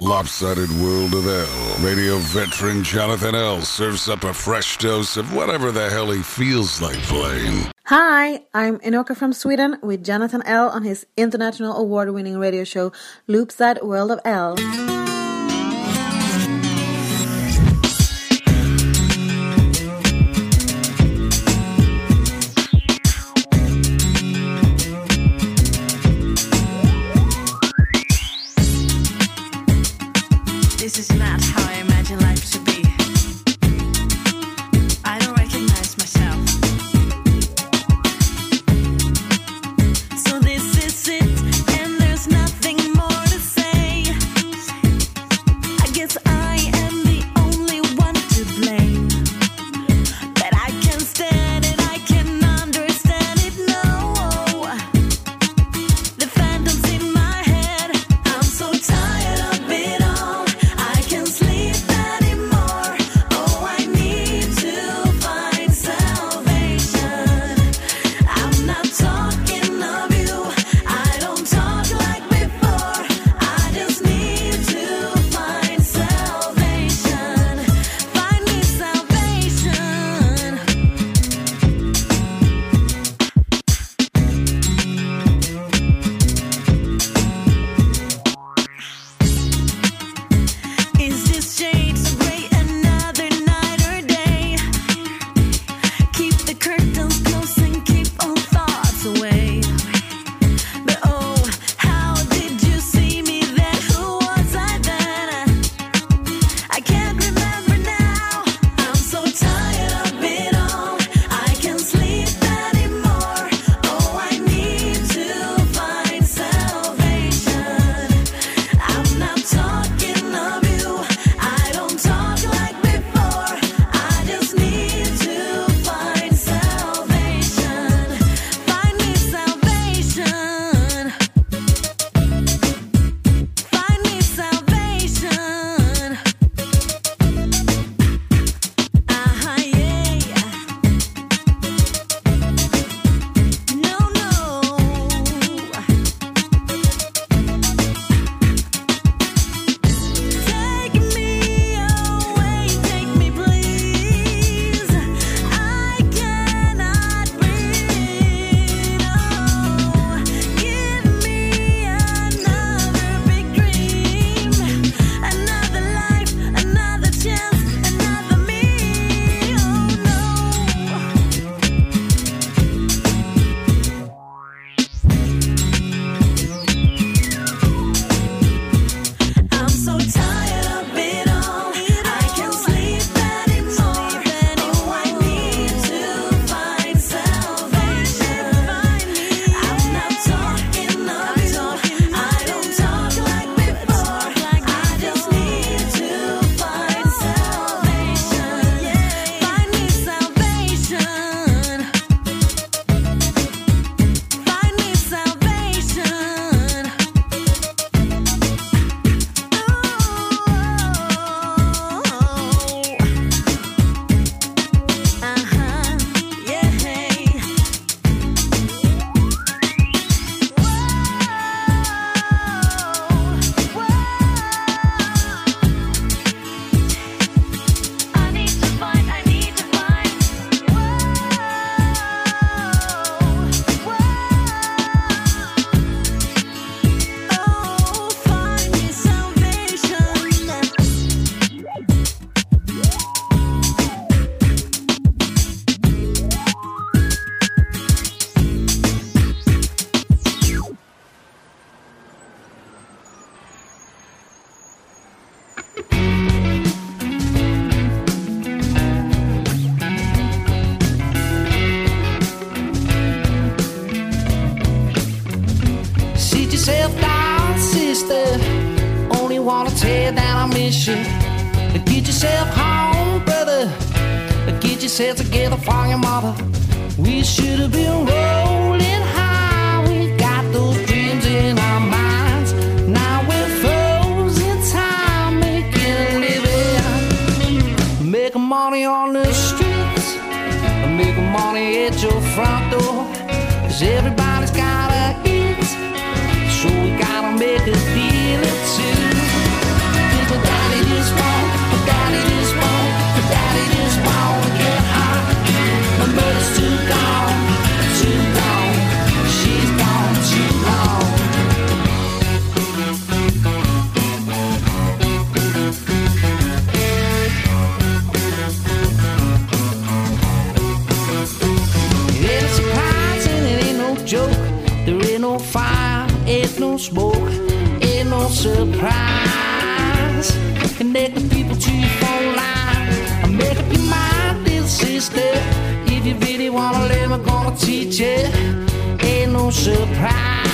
Lopsided World of L. Radio veteran Jonathan L. serves up a fresh dose of whatever the hell he feels like playing. Hi, I'm Inoka from Sweden with Jonathan L. on his international award-winning radio show Loopside World of L. This is not how I imagine life to be. I don't recognize myself. So this is it, and there's nothing more to say. I guess I am the only one to blame. But I can't stand it, I can understand it, no. The phantoms in my head, I'm so tired of it all. I can't sleep anymore. Oh, I need to find salvation. I'm not talking of you. I don't talk like before. I just need to find salvation. Find me salvation. Is this shade so gray another night or day? Keep the curtains closed and keep all thoughts away. But oh, how did you see me then? Who was I then? I can't remember now. I'm so tired of it all. I can't sleep anymore. Oh, I need to find salvation. I'm not talking of you. I don't talk like before. I just need to find salvation. Find me salvation. Find me salvation. Yeah. No, no. Take me away, take me please. I cannot breathe. Oh, give me another big dream, another life, another chance, another me. Oh no. I'm so tired of it all. I can't sleep anymore. Oh, I need to find salvation. I'm not talking of you. I don't talk like before. I just need to find salvation. Find me salvation. Find me salvation. I need to find. Oh, find me salvation. Sit yourself down, sister. Only wanna tell you that I miss you. Get yourself home, brother. Get yourself together for your mother. We should have been rolling high. We got those dreams in our minds. Now we're frozen time, making a living. Making money on the streets, making money at your front door. 'Cause everybody's gotta eat, so we gotta make a deal or two. never gonna teach you. Ain't no surprise.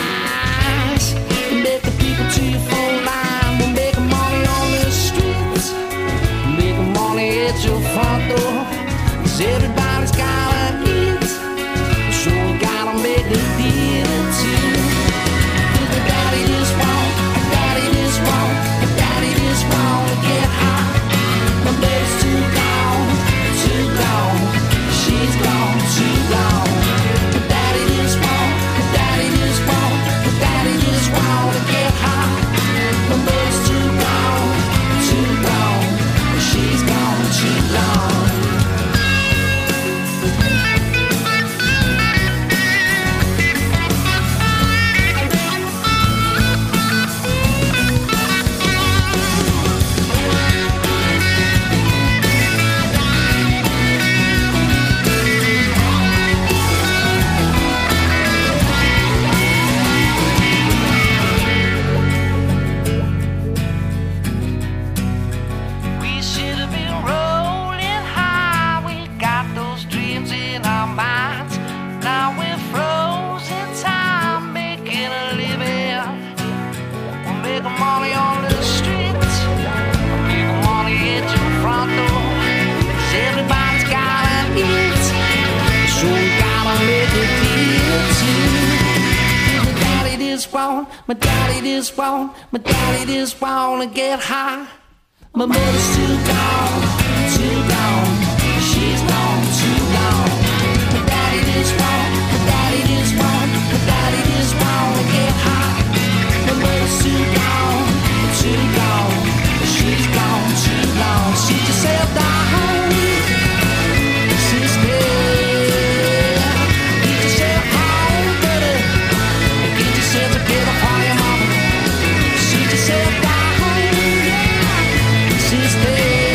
Make the people to your phone line. We're making money on the streets. Making money at your front door. 'Cause everybody's gotta eat. So we gotta make the deal too. Daddy just want, daddy just want, daddy just want to get high. My baby's too gone, too gone. She's gone, too gone. Daddy just want, daddy just want, daddy just want to get high. My baby's too gone, too gone. She's gone, too gone. My daddy just want, my daddy just wanna get high. My mother's too gone, too gone. She's gone, too gone. My daddy just want, my daddy just want, my daddy just wanna get high. My mother's too gone, too gone. She's gone, too gone. Sit yourself down, sister. Get yourself home, brother. Get yourself together for your mama. Sit yourself down, sister.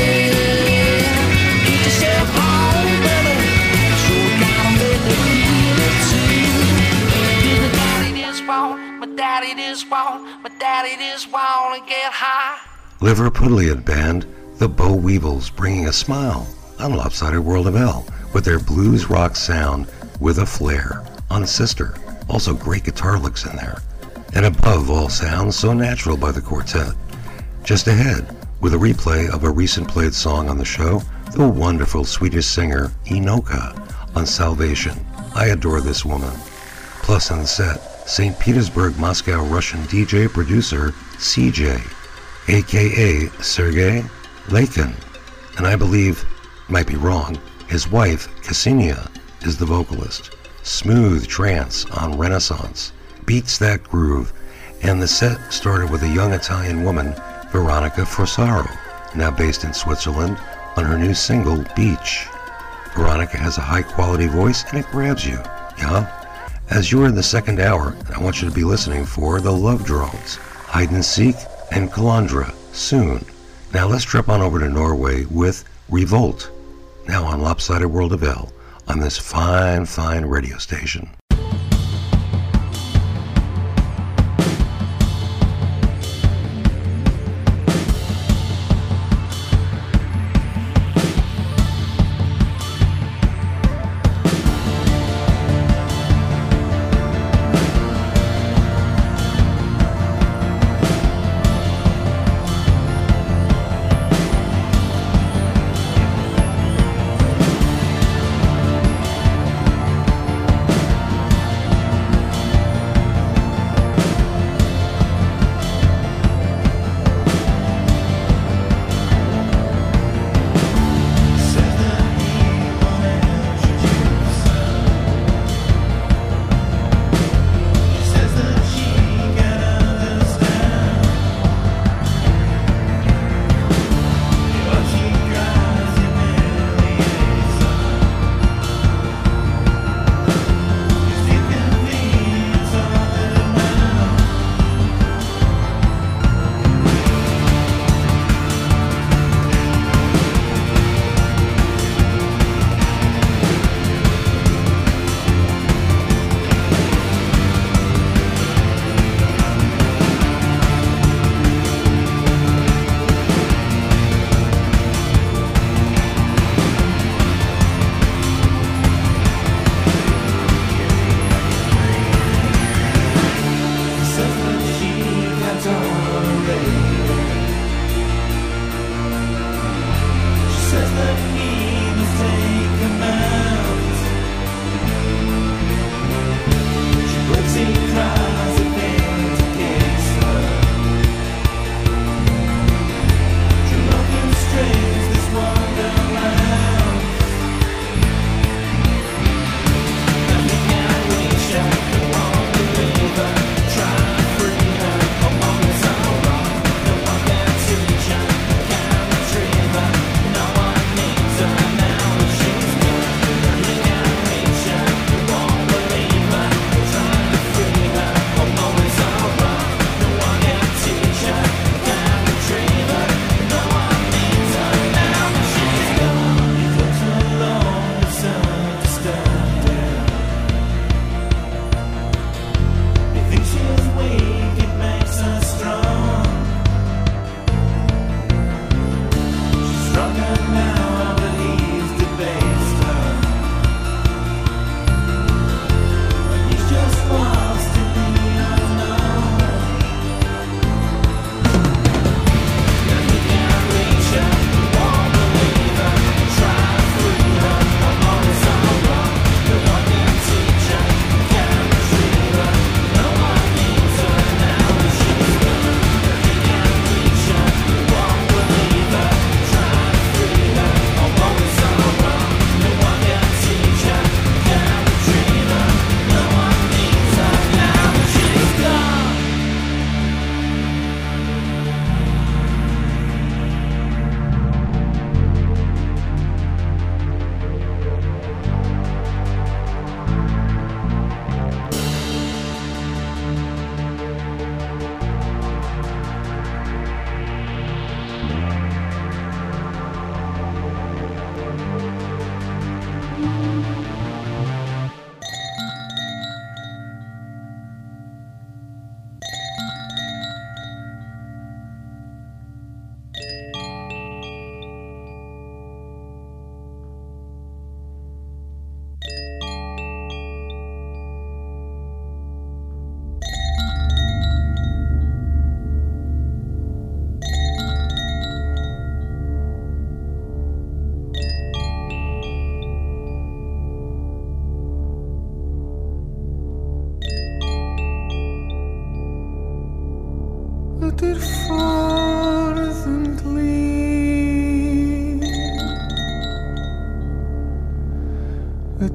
Get yourself home, brother. So we gotta make the deal too. My daddy just want, my daddy just want, my daddy just wanna get high. Liverpudlian band, the Boll Weevils, bringing a smile on Lopsided World of L with their blues rock sound with a flair on Sister. Also great guitar licks in there. And above all sounds so natural by the quartet. Just ahead, with a replay of a recent played song on the show, the wonderful Swedish singer Enoka on Salvation. I adore this woman. Plus in the set, St. Petersburg, Moscow, Russian DJ producer CJ, aka Sergei Lakin, and I believe, might be wrong, his wife Ksenia is the vocalist. Smooth trance on Renaissance, beats that groove, and the set started with a young Italian woman, Veronica Forsaro, now based in Switzerland, on her new single, Beach. Veronica has a high-quality voice and it grabs you, yeah? As you're in the second hour, I want you to be listening for The Love Drones, Hide and Seek, and Calandra, soon. Now let's trip on over to Norway with Revolt, now on Lopsided World of L, on this fine, fine radio station.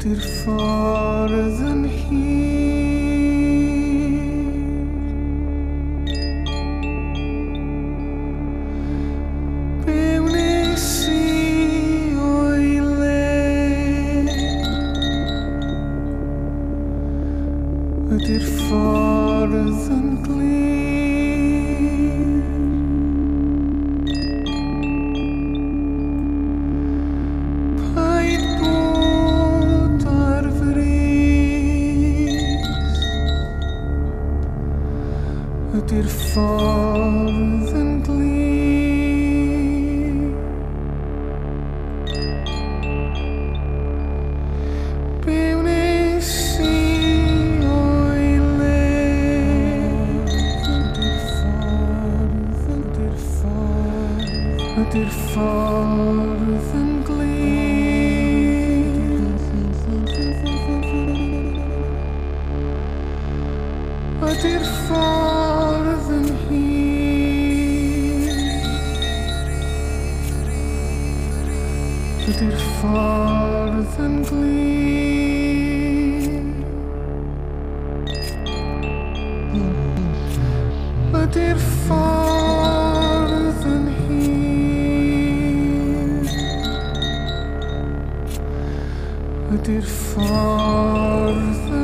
But it's farther than here. It farther than clear. Pine båt arvris. It farther than clear. Bewning sea. But it farther than gleam. But it farther than here. But it farther than gleam. But it farther than here. But it farther than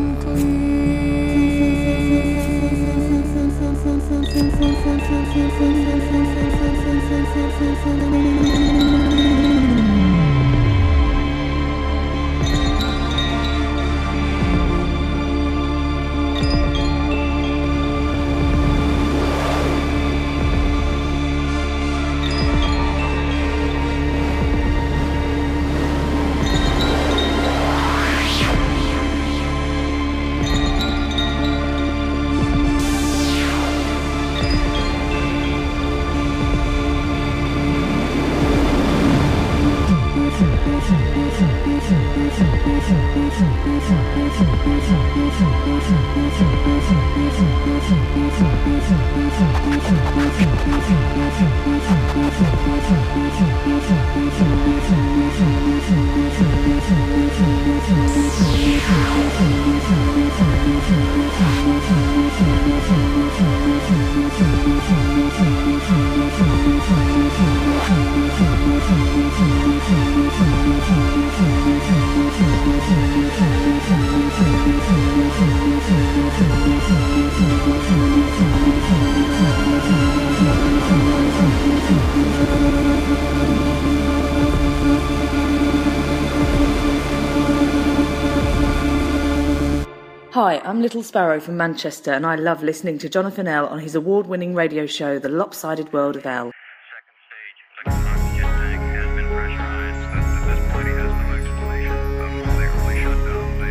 Hi, I'm Little Sparrow from Manchester, and I love listening to Jonathan L. on his award-winning radio show, The Lopsided World of L. Second stage, oxygen tank has been pressurized. At this point, he has no explanation of why they early shut down the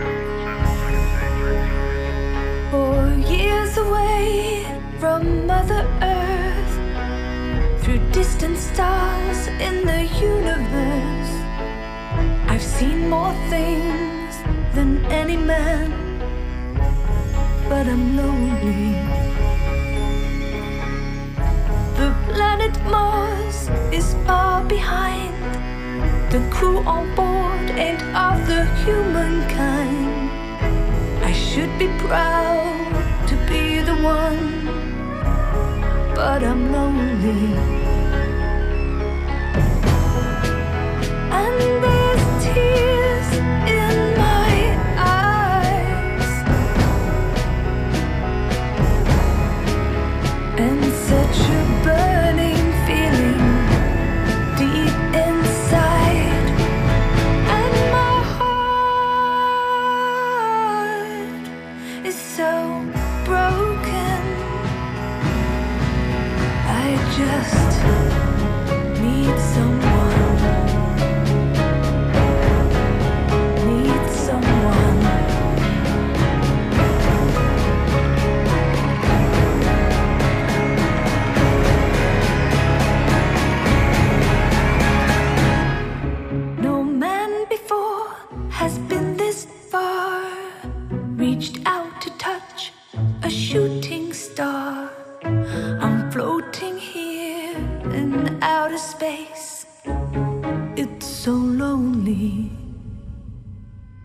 S-2 second stage. 4 years away from Mother Earth, through distant stars in the universe, I've seen more things than any man, but I'm lonely. The planet Mars is far behind. The crew on board ain't of the humankind. I should be proud to be the one, but I'm lonely. And there's tears in my eyes, and such a burning feeling deep inside, and my heart is so broken. I just need someone, need someone. No man before has been this far, reached out to touch a shooting star. I'm floating here in outer space. It's so lonely.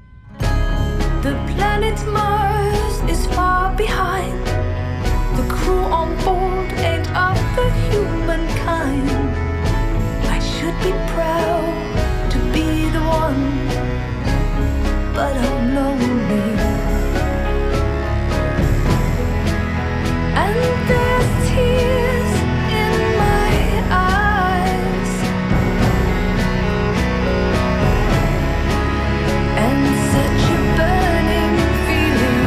Planet Mars is far behind. The crew on board ain't of the humankind. I should be proud to be the one, but I'm lonely. And there's tears in my eyes, and such a burning feeling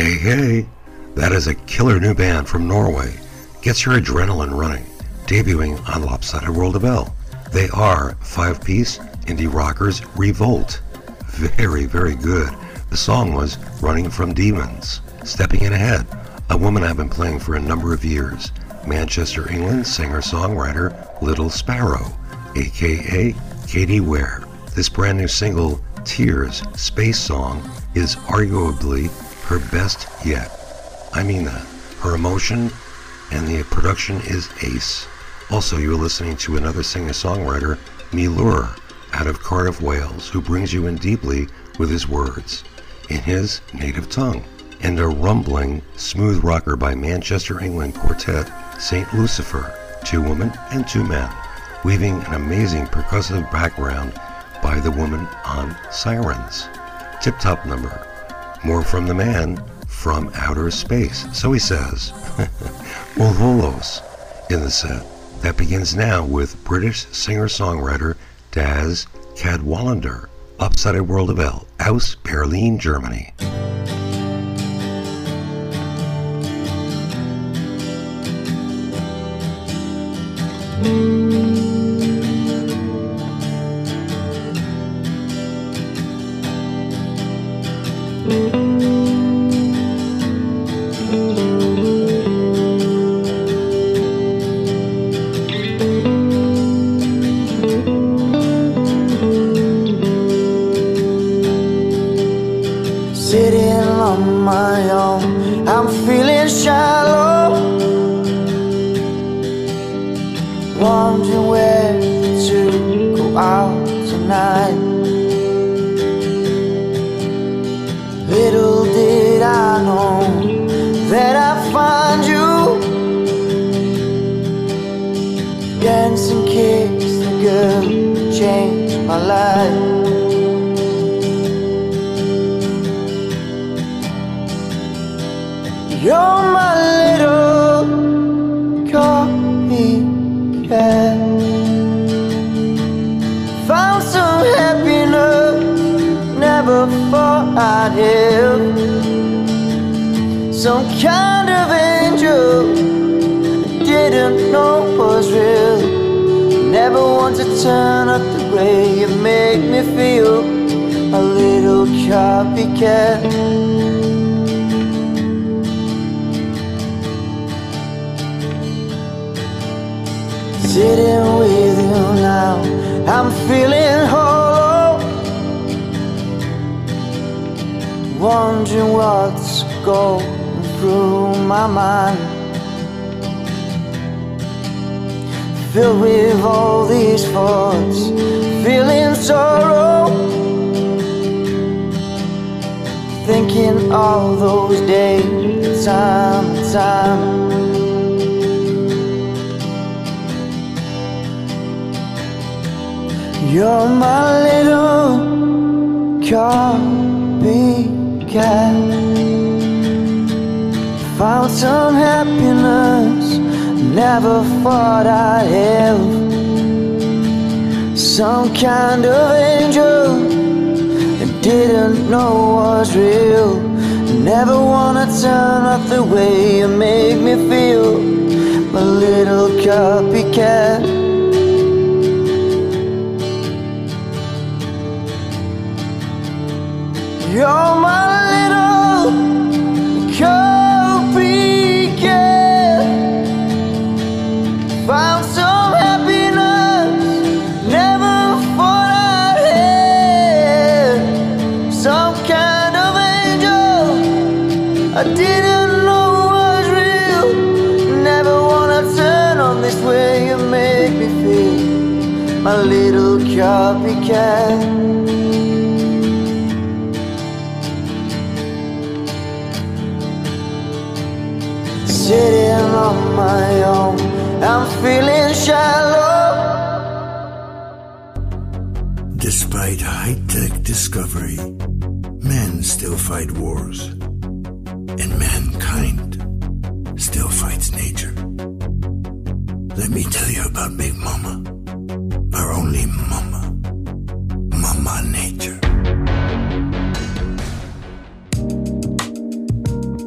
Hey, hey, that is a killer new band from Norway. Gets your adrenaline running, debuting on Lopsided World of L. They are five-piece indie rockers Revolt. Very, very good. The song was Running from Demons. Stepping in ahead, a woman I've been playing for a number of years, Manchester, England singer-songwriter Little Sparrow, aka Katie Ware. This brand new single, Tears, Space Song, is arguably her best yet. I mean that. Her emotion and the production is ace. Also, you are listening to another singer-songwriter, Milur, out of Cardiff, Wales, who brings you in deeply with his words, in his native tongue. And a rumbling, smooth rocker by Manchester, England quartet, St. Lucifer, 2 women and 2 men, weaving an amazing percussive background by the woman on Sirens. Tip-top number. More from the man from outer space. So he says, Volvolos in the set. That begins now with British singer-songwriter Daz Cadwallader, Lopsided World of L, aus Berlin, Germany. Sitting on my own, I'm feeling shallow, wondering where to go out tonight. Little did I know that I'd find you, dancing kiss the girl who changed my life. You're my little copycat. Found some happiness, never thought I'd have. Some kind of angel, didn't know was real. Never want to turn up the way you make me feel. A little copycat. Sitting with you now, I'm feeling hollow, wondering what's going through my mind. Filled with all these thoughts, feeling sorrow, thinking all those days, time and time. You're my little copycat. Found some happiness, never thought I'd have. Some kind of angel, didn't know was real. Never wanna turn up the way you make me feel. My little copycat. You're my little copycat. Found some happiness, never thought I'd have. Some kind of angel, I didn't know was real. Never wanna turn on this way you make me feel. My little copycat. Sitting on my own, I'm feeling shallow. Despite high-tech discovery, men still fight wars, and mankind still fights nature. Let me tell you about Big Mama, our only mama, Mama Nature.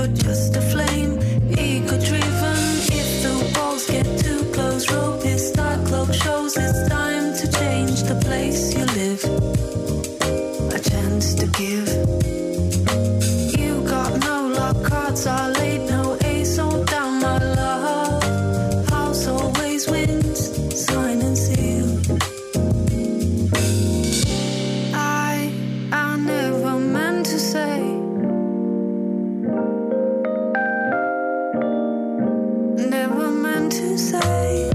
you're just a flame, ego-driven. If the walls get too close, rope is dark, cloak shows it's time to change the place you live. A chance to give. You got no luck, cards are laid, no ace on down, my love. House always wins, sign and seal. I never meant to say, never meant to say.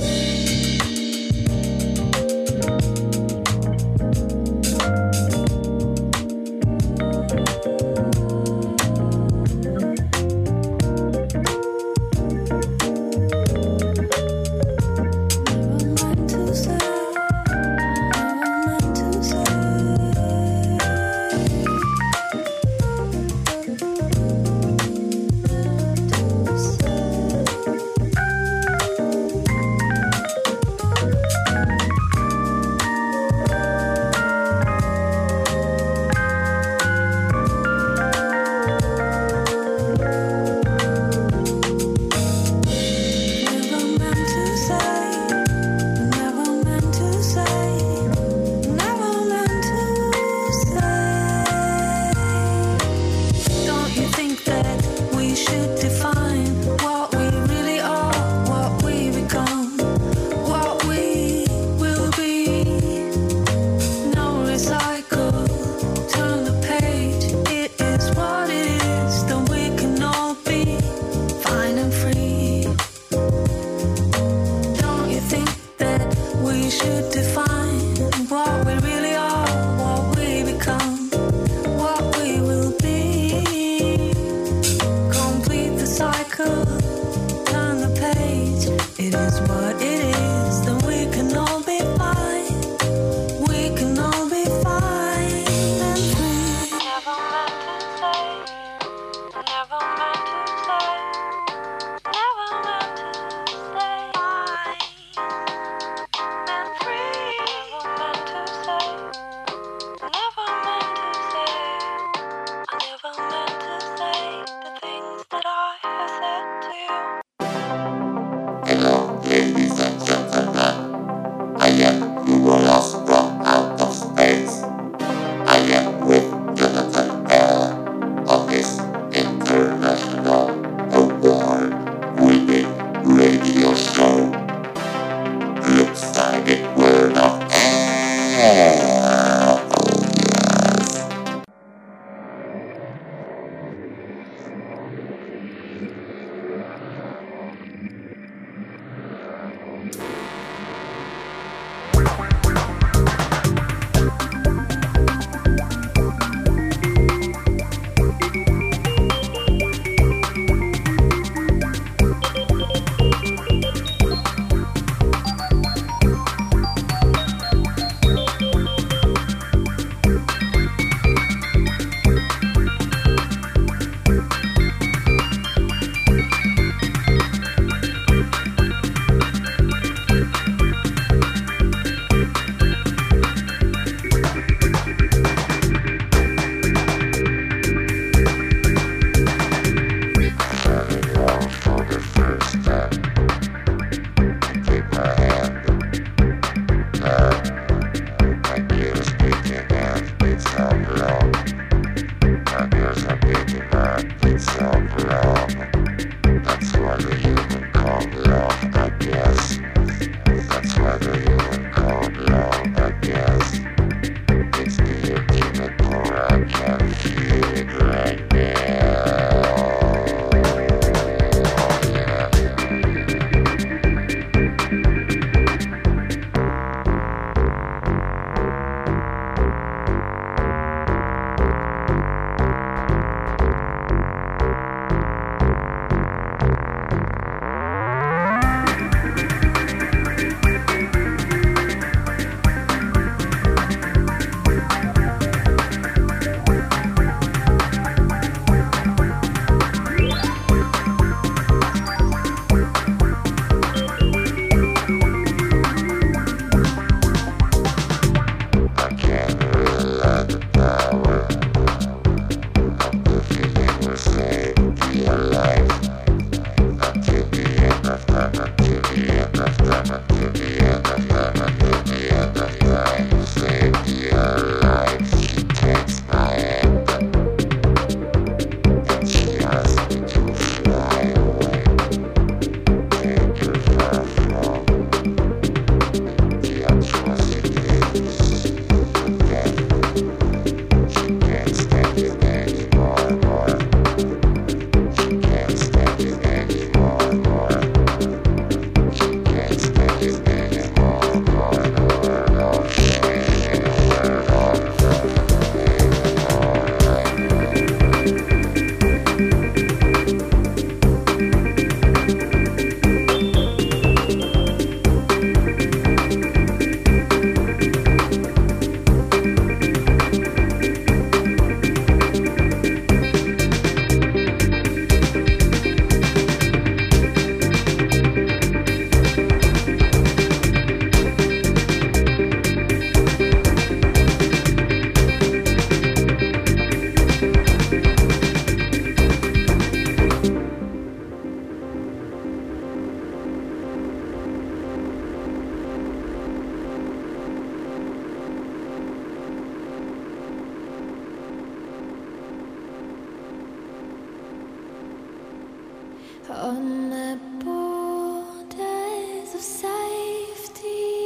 On the borders of safety,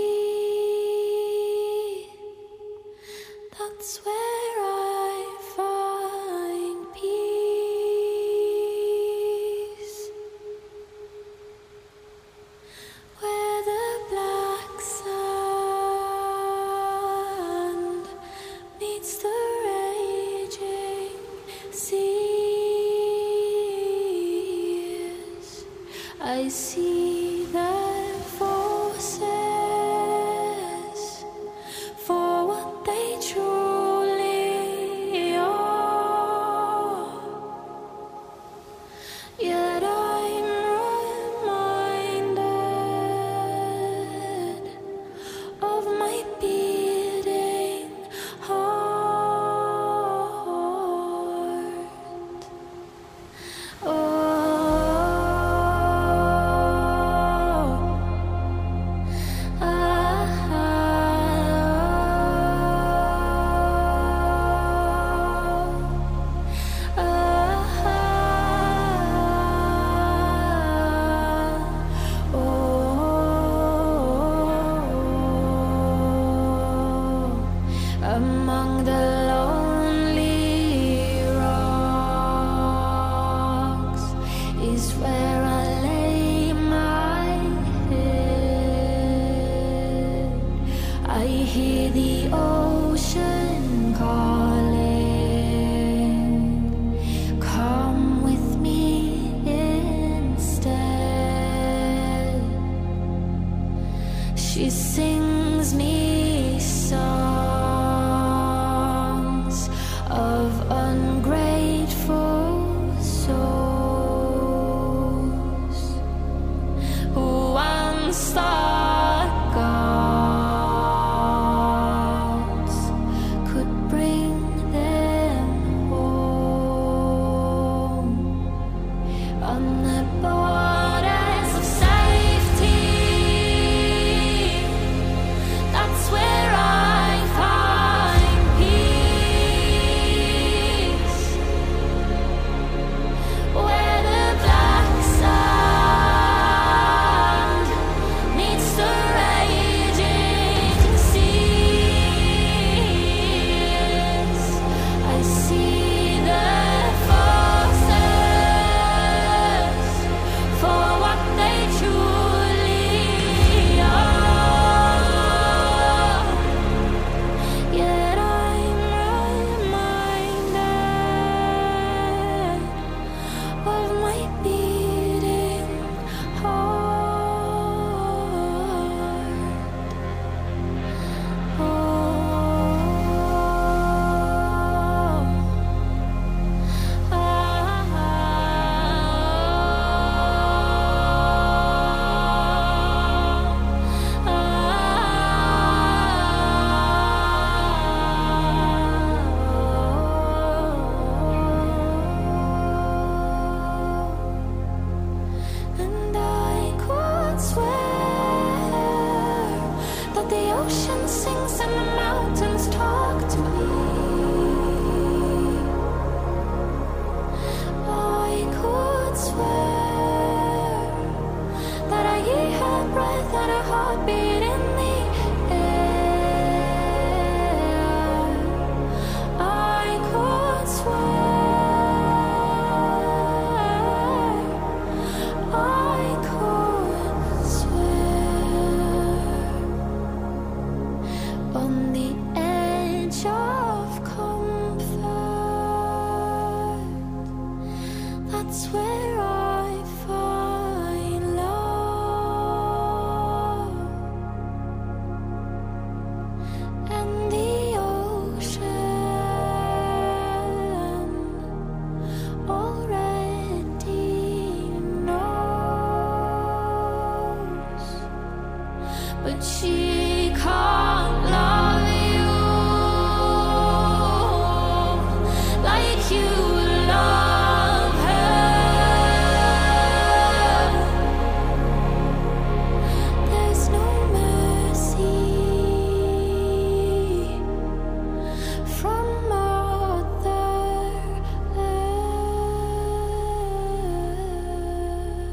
that's where I find peace. Where the black sand meets the raging seas, I see their forces for what they truly are. Yet I'm reminded of my beating heart. Oh, among the lonely rocks is where I lay my head. I hear the ocean calling, come with me instead. She sings me songs of ungrateful souls who once thought gods could bring them home. On the borders of safety, that's where I find peace. Where the black sand meets the raging seas, I see the forces for what they truly are. Yet I'm reminded of my beating heart. And I could swear that the ocean sings and the mountains talk to me. I could swear that I hear her breath and her heartbeat in the air. I could swear, I could swear, on the edge of comfort, that's where I find love. And the ocean already knows, but she can't love you like you love her. There's no mercy from Mother Earth.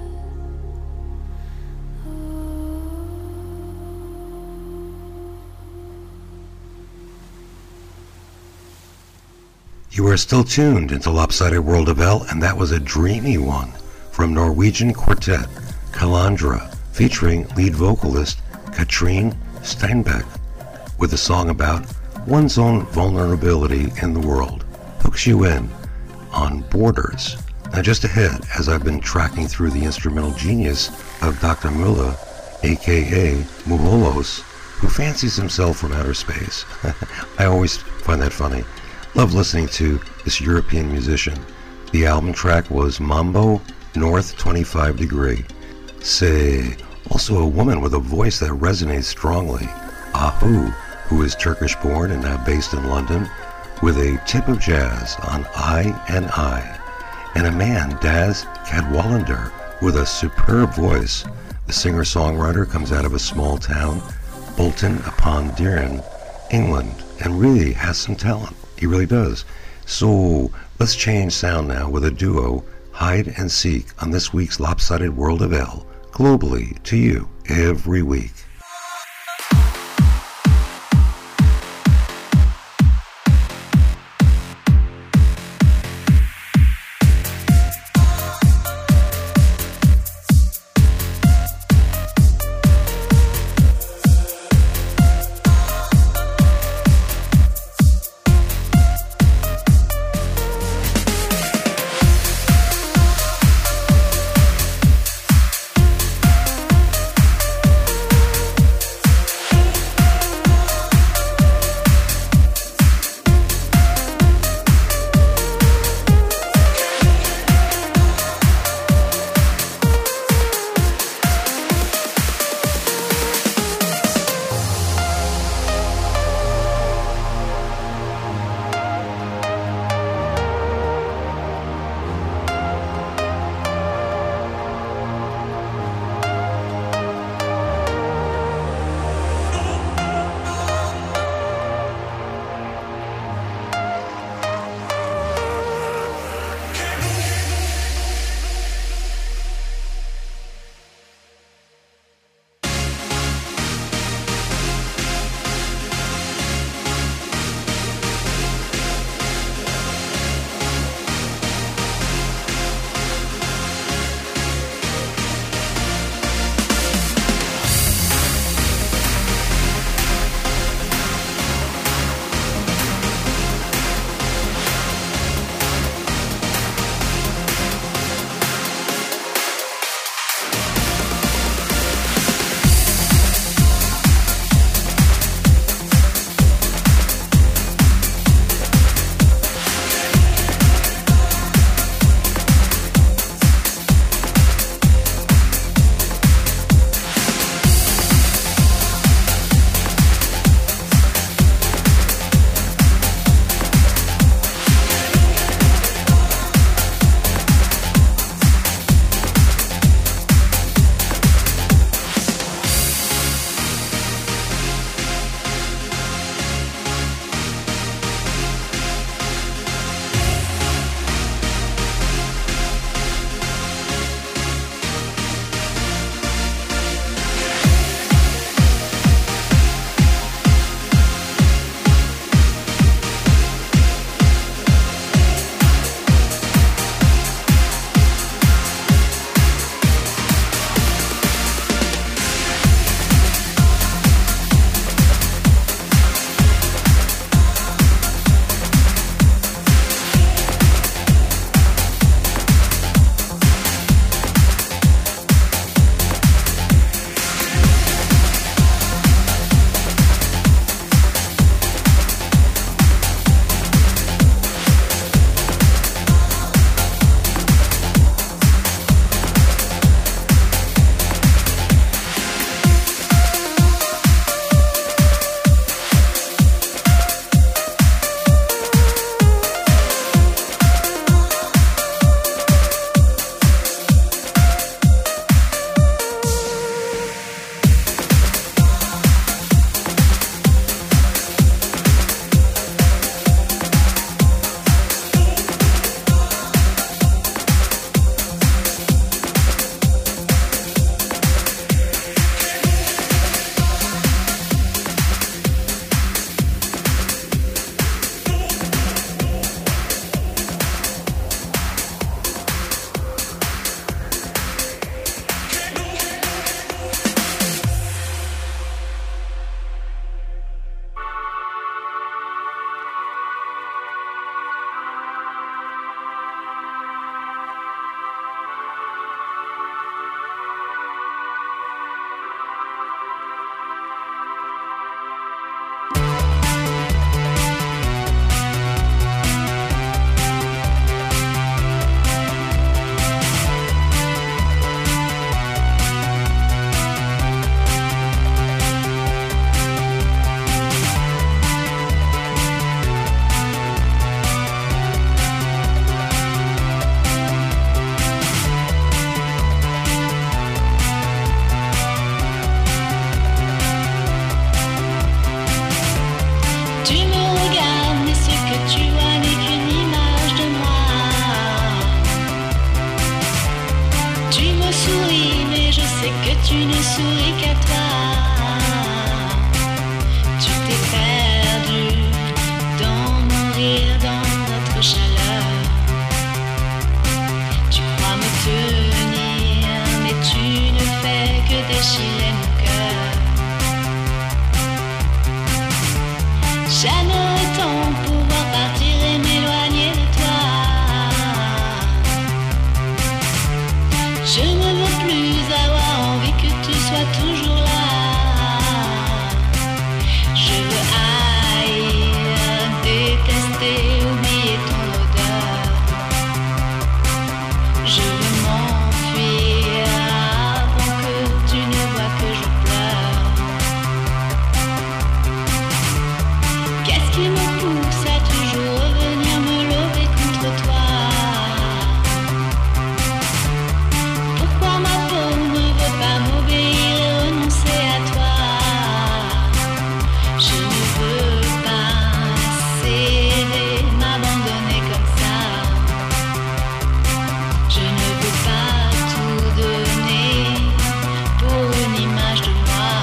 You are still tuned into Lopsided World of L, and that was a dreamy one from Norwegian quartet Kalandra, featuring lead vocalist Katrine Steinbeck, with a song about one's own vulnerability in the world. Hooks you in on Borders. Now just ahead, as I've been tracking through the instrumental genius of Dr. Mulla, aka Muholos, who fancies himself from outer space. I always find that funny. Love listening to this European musician. The album track was Mambo North 25 Degree. Say, also a woman with a voice that resonates strongly. Ahu, who is Turkish born and now based in London, with a tip of jazz on I and I. And a man, Daz Cadwallander, with a superb voice. The singer-songwriter comes out of a small town, Bolton upon Deeren, England, and really has some talent. He really does. So let's change sound now with a duo, Hide and Seek, on this week's Lopsided World of L, globally to you every week. tu ne souris qu'à toi. Tu t'es perdu dans mon rire, dans notre chaleur. Tu crois me tenir, mais tu ne fais que déchirer mon cœur. J'aimerais tant pouvoir partir et m'éloigner de toi. Je ne veux plus avoir envie que tu sois toujours là. Je veux haïr, détester, oublier ton odeur. Je veux m'enfuir avant que tu ne vois que je pleure. Qu'est-ce qui me pousse à toujours revenir me lever contre toi? Pourquoi ma peau ne veut pas m'obéir et renoncer à toi? Je ne veux pas céder, m'abandonner comme ça. Je ne veux pas tout donner pour une image de moi.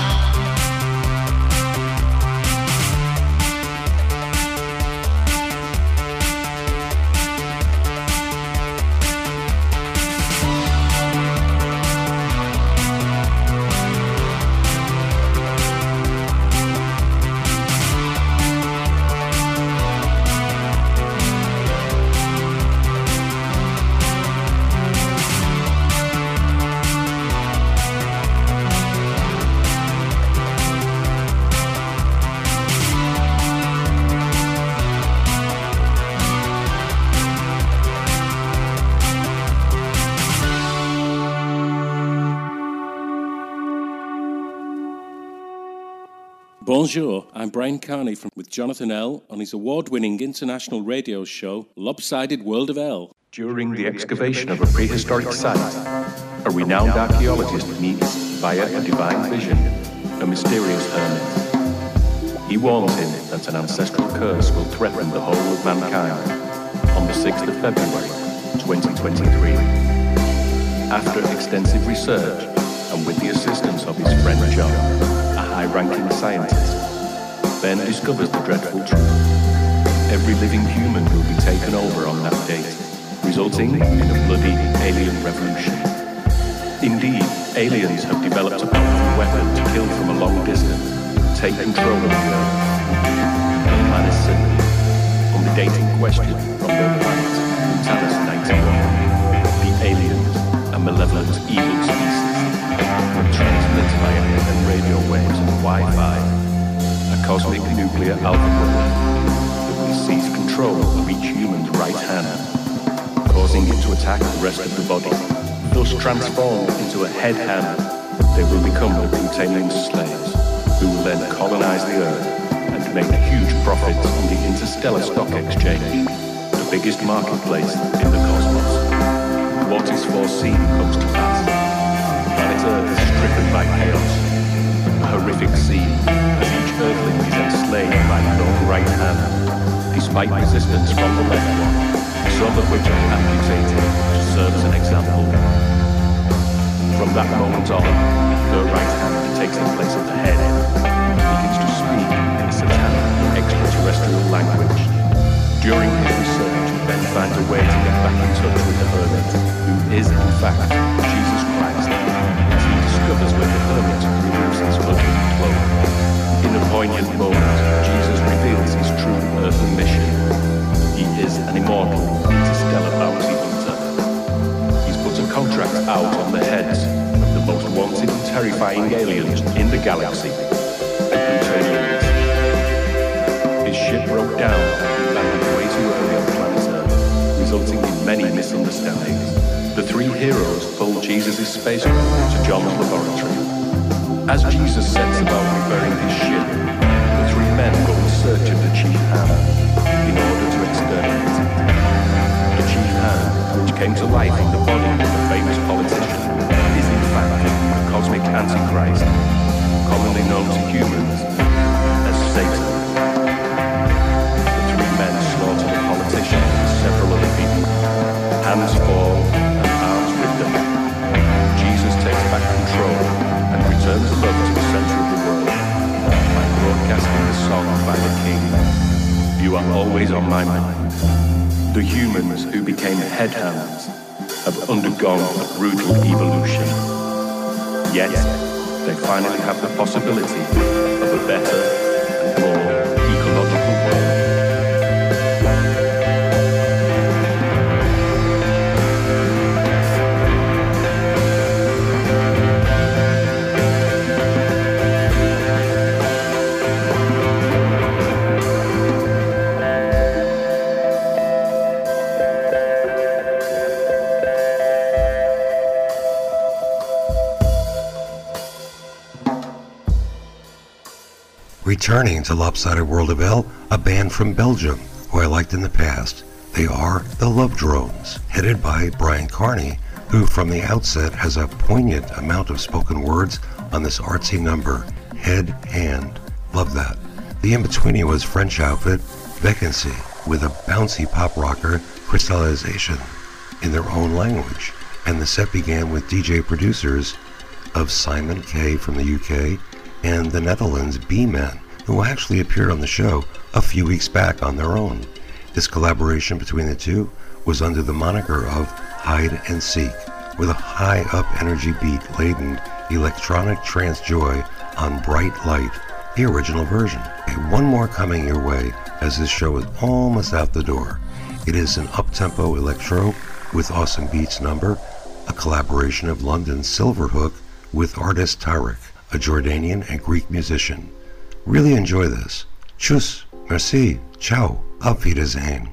Bonjour, I'm Brian Carney with Jonathan L. on his award-winning international radio show, Lopsided World of L. During the excavation of a prehistoric site, a renowned archaeologist meets, via a divine vision, a mysterious hermit. He warns him that an ancestral curse will threaten the whole of mankind on the 6th of February, 2023. After extensive research, and with the assistance of his friend John, a high-ranking scientist, Ben discovers the dreadful truth. Every living human will be taken over on that date, resulting in a bloody alien revolution. Indeed, aliens have developed a powerful weapon to kill from a long distance, take control of the Earth. The man is simply, on the date in question from their planet, Talos 91, the aliens, a malevolent evil species, were transmitted by FM radio waves and Wi-Fi, a cosmic nuclear alpha weapon that will seize control of each human's right hand, causing it to attack the rest of the body. Thus transformed into a head hand, they will become the Plutonian slaves, who will then colonize the Earth and make huge profits on the Interstellar Stock Exchange, the biggest marketplace in the cosmos. What is foreseen comes to pass. Planet Earth is stricken by chaos. A horrific scene as each Earthling is enslaved by their own right hand, despite resistance from the left one, some of which are amputated to serve as an example. From that moment on, the right hand takes the place of the head and begins to speak in a satanic extraterrestrial language. During his research, Ben finds a way to get back in touch with the hermit, who is in fact Jesus Christ, as he discovers when the hermit removes his ugly cloak. In a poignant moment, Jesus reveals his true earthly mission. He is an immortal, interstellar bounty hunter. He's put a contract out on the heads of the most wanted and terrifying aliens in the galaxy, the Plutonians. His ship broke down and he landed way too early on planet Earth, resulting in many misunderstandings. The three heroes pulled Jesus' spacecraft to John's laboratory. As Jesus sets about repairing his ship, the three men go in search of the chief hand in order to exterminate it. The chief hand, which came to life in the body of a famous politician, is in fact the cosmic Antichrist, commonly known to humans as Satan. The three men slaughter the politician and several other people. Hands fall and arms with them. Jesus takes back control are always on my mind. The humans who became headhands have undergone a brutal evolution. Yet, they finally have the possibility of a better and more ecological world. Returning to Lopsided World of L, a band from Belgium who I liked in the past. They are the Love Drones, headed by Brian Carney, who from the outset has a poignant amount of spoken words on this artsy number, Head Hand. Love that. The in-betweenie was French outfit Vacancy, with a bouncy pop rocker Crystallization in their own language, and the set began with DJ producers of Simon K from the UK and the Netherlands B-Men, who actually appeared on the show a few weeks back on their own. This collaboration between the two was under the moniker of Hide and Seek, with a high-up energy beat-laden electronic trance joy on Bright Light, the original version. One more coming your way, as this show is almost out the door. It is an up-tempo electro with awesome beats number, a collaboration of London's Silverhook with artist Tarek, a Jordanian and Greek musician. Really enjoy this. Tschüss, merci, ciao, auf Wiedersehen.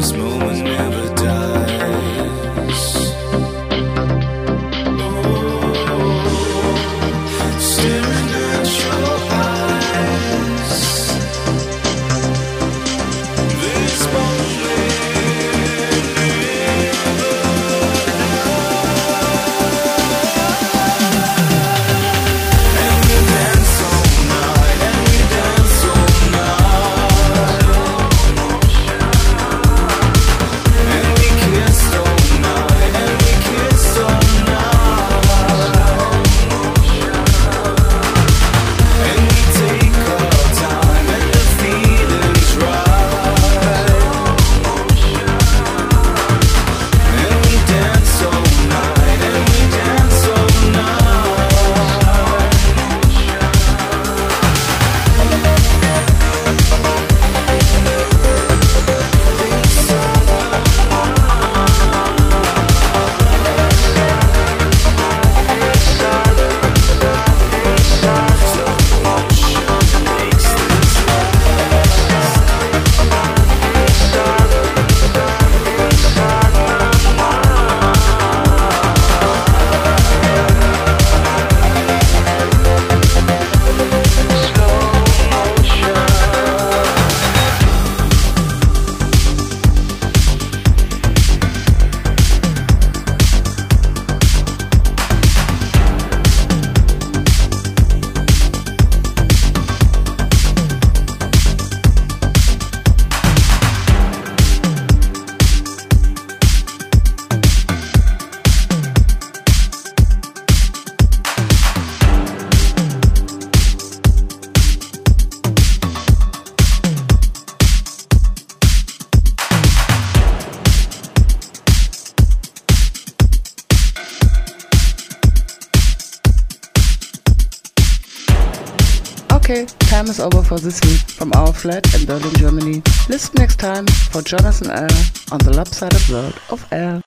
this moment never dies. Staring at your eyes. This moment Okay, time is over for this week from our flat in Berlin, Germany. Listen next time for Jonathan L. on the Lopsided World of L.